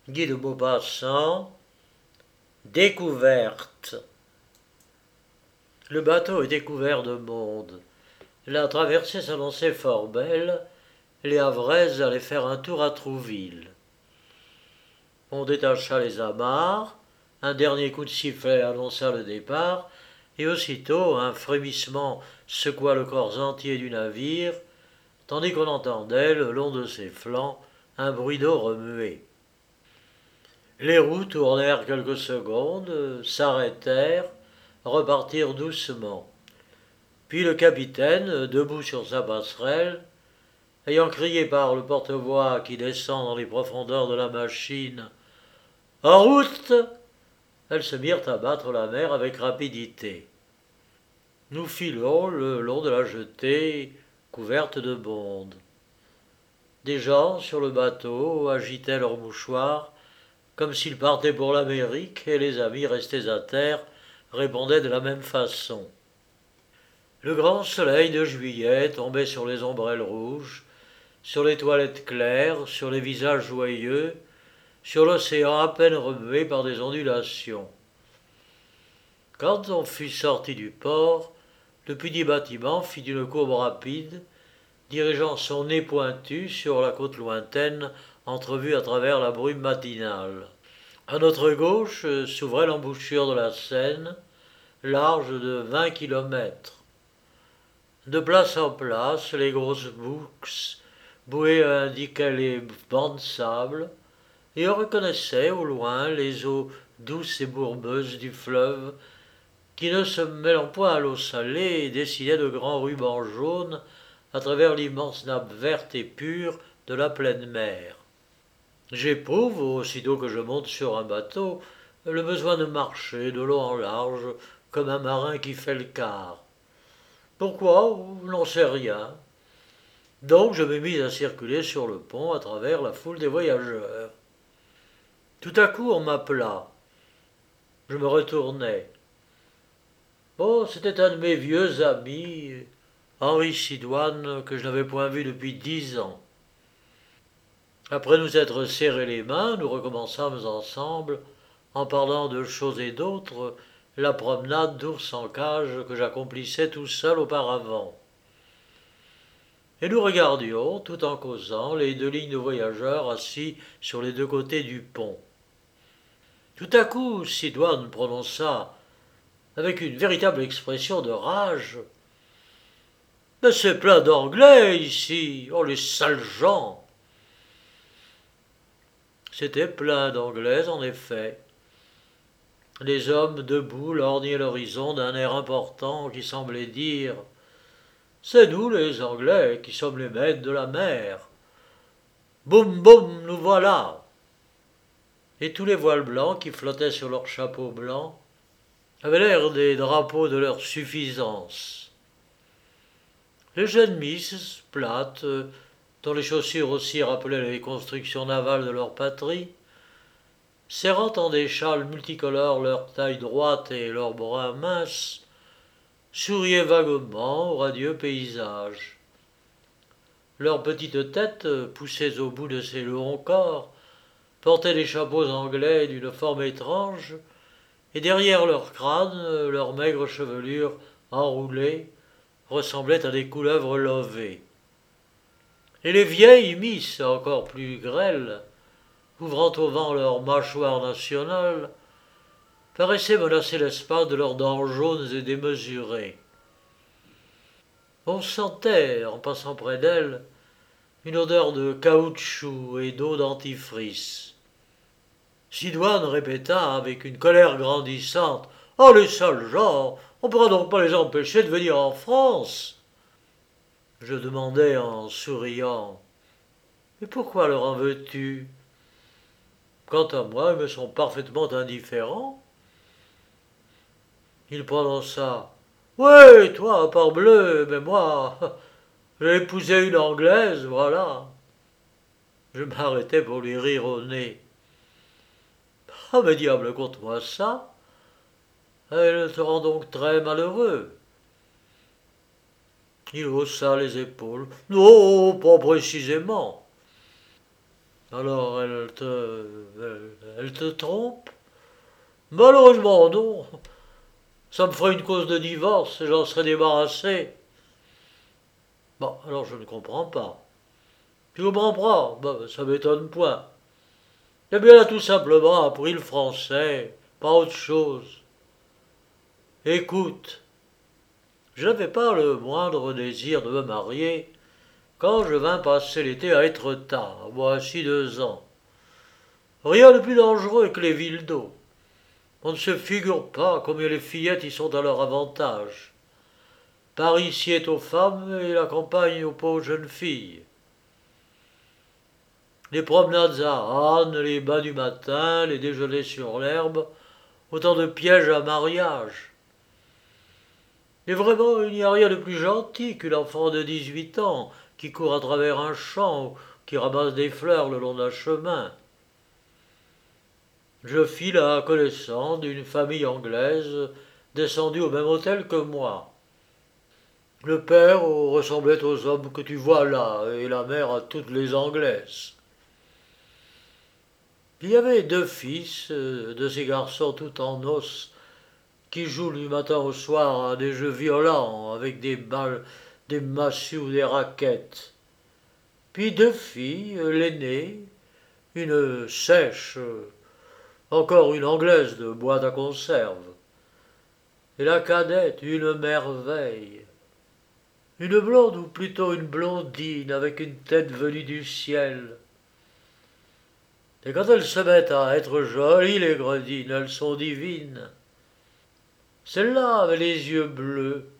Guy de Maupassant, découverte. Le bateau était couvert de monde. La traversée s'annonçait fort belle. Les Havraises allaient faire un tour à Trouville. On détacha les amarres, un dernier coup de sifflet annonça le départ, et aussitôt un frémissement secoua le corps entier du navire, tandis qu'on entendait, le long de ses flancs, un bruit d'eau remuée. Les roues tournèrent quelques secondes, s'arrêtèrent, repartirent doucement. Puis le capitaine, debout sur sa passerelle, ayant crié par le porte-voix qui descend dans les profondeurs de la machine En route elles se mirent à battre la mer avec rapidité. Nous filons le long de la jetée couverte de bondes. Des gens sur le bateau agitaient leurs mouchoirs comme s'ils partaient pour l'Amérique, et les amis restés à terre répondaient de la même façon. Le grand soleil de juillet tombait sur les ombrelles rouges, sur les toilettes claires, sur les visages joyeux, sur l'océan à peine remué par des ondulations. Quand on fut sorti du port, le petit bâtiment fit une courbe rapide, dirigeant son nez pointu sur la côte lointaine entrevue à travers la brume matinale. À notre gauche s'ouvrait l'embouchure de la Seine, large de 20 kilomètres. De place en place, les grosses bouques bouées indiquaient les bancs de sable, et on reconnaissait au loin les eaux douces et bourbeuses du fleuve, qui, ne se mêlant point à l'eau salée, dessinait de grands rubans jaunes à travers l'immense nappe verte et pure de la pleine mer. J'éprouve, aussitôt que je monte sur un bateau, le besoin de marcher de long en large, comme un marin qui fait le quart. Pourquoi? N'en sais rien. Donc je me mis à circuler sur le pont à travers la foule des voyageurs. Tout à coup on m'appela. Je me retournai. Oh, c'était un de mes vieux amis, Henri Sidoine, que je n'avais point vu depuis 10 ans. Après nous être serré les mains, nous recommençâmes ensemble, en parlant de choses et d'autres, la promenade d'ours en cage que j'accomplissais tout seul auparavant. Et nous regardions, tout en causant, les deux lignes de voyageurs assis sur les deux côtés du pont. Tout à coup, Sidoine prononça, avec une véritable expression de rage, « Mais c'est plein d'Anglais ici, oh les sales gens !» C'était plein d'Anglais, en effet. Les hommes debout lorgnaient l'horizon d'un air important qui semblait dire « C'est nous les Anglais qui sommes les maîtres de la mer. Boum boum, nous voilà !» Et tous les voiles blancs qui flottaient sur leurs chapeaux blancs avaient l'air des drapeaux de leur suffisance. Les jeunes misses, plates, dont les chaussures aussi rappelaient les constructions navales de leur patrie, serrant en des châles multicolores leur taille droite et leurs bras minces, souriaient vaguement au radieux paysage. Leurs petites têtes, poussées au bout de ces longs corps, portaient des chapeaux anglais d'une forme étrange, et derrière leur crâne, leurs maigres chevelures enroulées ressemblaient à des couleuvres lovées. Et les vieilles misses, encore plus grêles, ouvrant au vent leurs mâchoires nationales, paraissaient menacer l'espace de leurs dents jaunes et démesurées. On sentait, en passant près d'elles, une odeur de caoutchouc et d'eau dentifrice. Sidoine répéta avec une colère grandissante « Oh, les sales gens, on ne pourra donc pas les empêcher de venir en France !» Je demandai en souriant « Mais pourquoi leur en veux-tu ?» Quant à moi, ils me sont parfaitement indifférents. Il prononça « Oui, toi, parbleu, mais moi, j'ai épousé une Anglaise, voilà. » Je m'arrêtai pour lui rire au nez. « Ah, mais diable, conte-moi ça. Elle te rend donc très malheureux. » Il haussa les épaules. « Non, pas précisément. » Alors elle te trompe? Malheureusement non. Ça me ferait une cause de divorce et j'en serais débarrassé. Bon, alors je ne comprends pas. Tu comprends pas? Bah, ça m'étonne point. Eh bien, elle a tout simplement appris le français, pas autre chose. Écoute, je n'avais pas le moindre désir de me marier quand je vins passer l'été à Étretat, voici 2 ans. Rien de plus dangereux que les villes d'eau. On ne se figure pas combien les fillettes y sont à leur avantage. Paris sied aux femmes et la campagne aux pauvres jeunes filles. Les promenades à Anne, les bains du matin, les déjeuners sur l'herbe, autant de pièges à mariage. Et vraiment, il n'y a rien de plus gentil qu'une enfant de 18 ans qui court à travers un champ ou qui ramasse des fleurs le long d'un chemin. Je fis la connaissance d'une famille anglaise descendue au même hôtel que moi. Le père ressemblait aux hommes que tu vois là, et la mère à toutes les anglaises. Il y avait 2 fils, de ces garçons tout en os, qui jouent du matin au soir à des jeux violents avec des balles, des massues ou des raquettes. Puis 2 filles, l'aînée, une sèche, encore une anglaise de boîte à conserve, et la cadette, une merveille. Une blonde ou plutôt une blondine avec une tête venue du ciel. Et quand elles se mettent à être jolies, les gredines, elles sont divines. Celle-là avait les yeux bleus,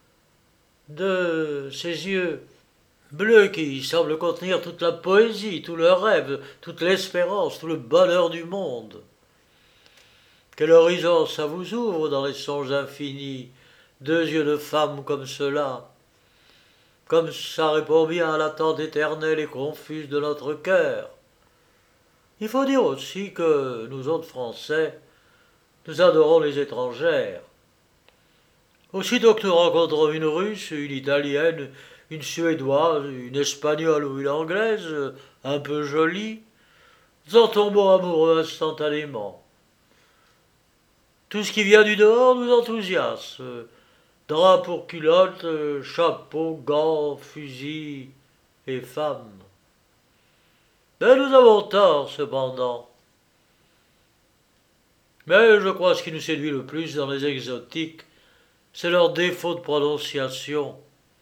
de ces yeux bleus qui semblent contenir toute la poésie, tout le rêve, toute l'espérance, tout le bonheur du monde. Quel horizon ça vous ouvre dans les songes infinis, 2 yeux de femme comme cela, comme ça répond bien à l'attente éternelle et confuse de notre cœur. Il faut dire aussi que nous autres Français, nous adorons les étrangères. Aussitôt que nous rencontrons une Russe, une Italienne, une Suédoise, une Espagnole ou une Anglaise, un peu jolie, nous en tombons amoureux instantanément. Tout ce qui vient du dehors nous enthousiasme. Drap pour culotte, chapeau, gants, fusil et femmes. Mais nous avons tort, cependant. Mais je crois que ce qui nous séduit le plus dans les exotiques, c'est leur défaut de prononciation.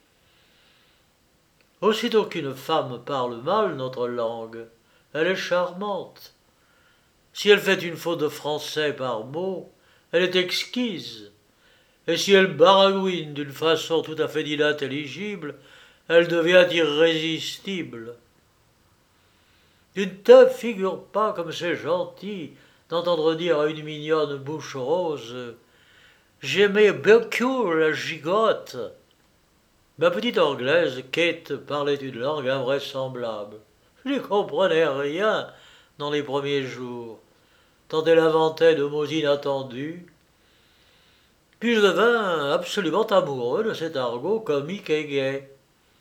Aussitôt qu'une femme parle mal notre langue, elle est charmante. Si elle fait une faute de français par mot, elle est exquise. Et si elle baragouine d'une façon tout à fait inintelligible, elle devient irrésistible. Tu ne te figures pas comme c'est gentil d'entendre dire à une mignonne bouche rose J'aimais beaucoup la gigotte. Ma petite anglaise, Kate, parlait une langue invraisemblable. Je n'y comprenais rien dans les premiers jours, tant elle inventait de mots inattendus. Puis je devins absolument amoureux de cet argot comique et gai.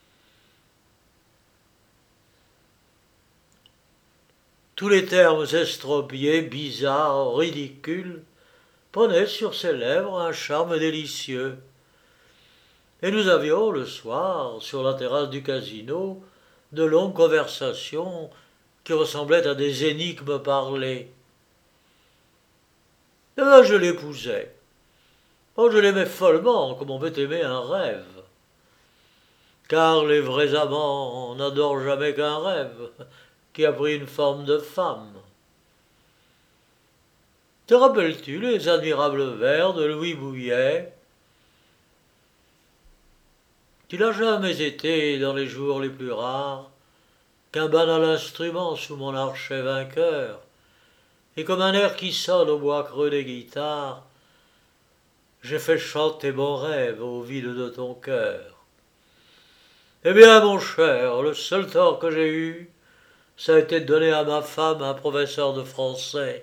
Tous les termes estropiés, bizarres, ridicules, prenaient sur ses lèvres un charme délicieux. Et nous avions, le soir, sur la terrasse du casino, de longues conversations qui ressemblaient à des énigmes parlées. Et là, je l'épousais. Oh, je l'aimais follement, comme on peut aimer un rêve. Car les vrais amants n'adorent jamais qu'un rêve, qui a pris une forme de femme. Te rappelles-tu les admirables vers de Louis Bouillet? Tu n'as jamais été, dans les jours les plus rares, qu'un banal instrument sous mon archet vainqueur, et comme un air qui sonne au bois creux des guitares, j'ai fait chanter mon rêve au vide de ton cœur. Eh bien, mon cher, le seul tort que j'ai eu, ça a été de donner à ma femme un professeur de français.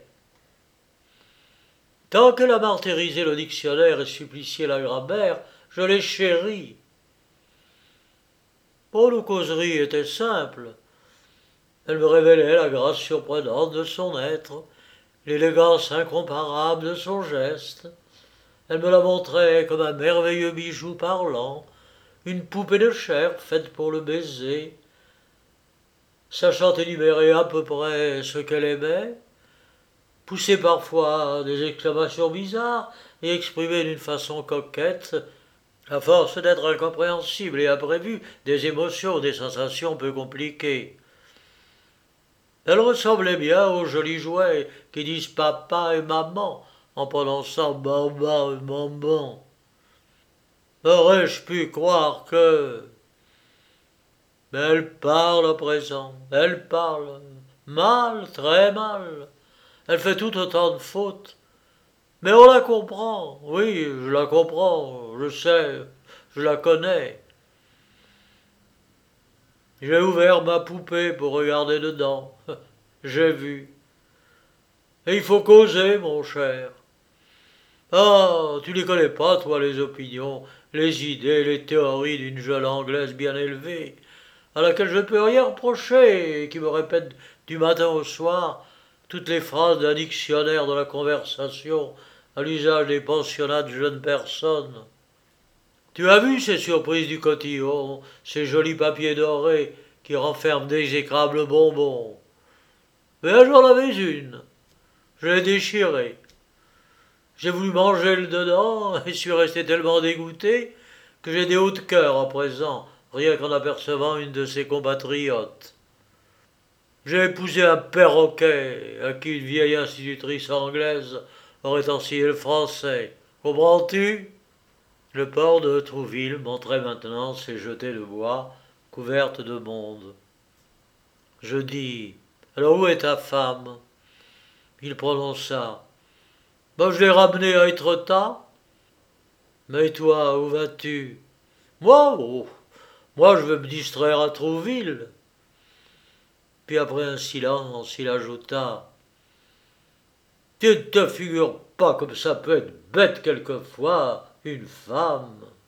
Tant qu'elle a martyrisé le dictionnaire et supplicié la grammaire, je l'ai chérie. Oh, nos causeries étaient simples. Elle me révélait la grâce surprenante de son être, l'élégance incomparable de son geste. Elle me la montrait comme un merveilleux bijou parlant, une poupée de chair faite pour le baiser. Sachant énumérer à peu près ce qu'elle aimait, poussait parfois des exclamations bizarres et exprimait d'une façon coquette, à force d'être incompréhensible et imprévue, des émotions, des sensations peu compliquées. Elle ressemblait bien aux jolis jouets qui disent papa et maman en prononçant maman et maman. Aurais-je pu croire que... Mais elle parle à présent, elle parle. Mal, très mal. Elle fait tout autant de fautes. Mais on la comprend, oui, je la comprends, je sais, je la connais. J'ai ouvert ma poupée pour regarder dedans. J'ai vu. Et il faut causer, mon cher. Ah, tu les connais pas, toi, les opinions, les idées, les théories d'une jeune Anglaise bien élevée, à laquelle je ne peux rien reprocher et qui me répète du matin au soir toutes les phrases d'un dictionnaire de la conversation à l'usage des pensionnats de jeunes personnes. Tu as vu ces surprises du cotillon, ces jolis papiers dorés qui renferment d'exécrables bonbons. Mais j'en avais une. Je l'ai déchirée. J'ai voulu manger le dedans et suis resté tellement dégoûté que j'ai des hauts de cœur à présent, rien qu'en apercevant une de ses compatriotes. J'ai épousé un perroquet à qui une vieille institutrice anglaise aurait enseigné le français. Comprends-tu? Le port de Trouville montrait maintenant ses jetées de bois couvertes de monde. Je dis, alors où est ta femme? Il prononça, ben je l'ai ramenée à Étretat. Mais toi, où vas-tu? Moi, oh, moi je veux me distraire à Trouville. Puis après un silence, il ajouta, tu ne te figures pas comme ça peut être bête quelquefois, une femme.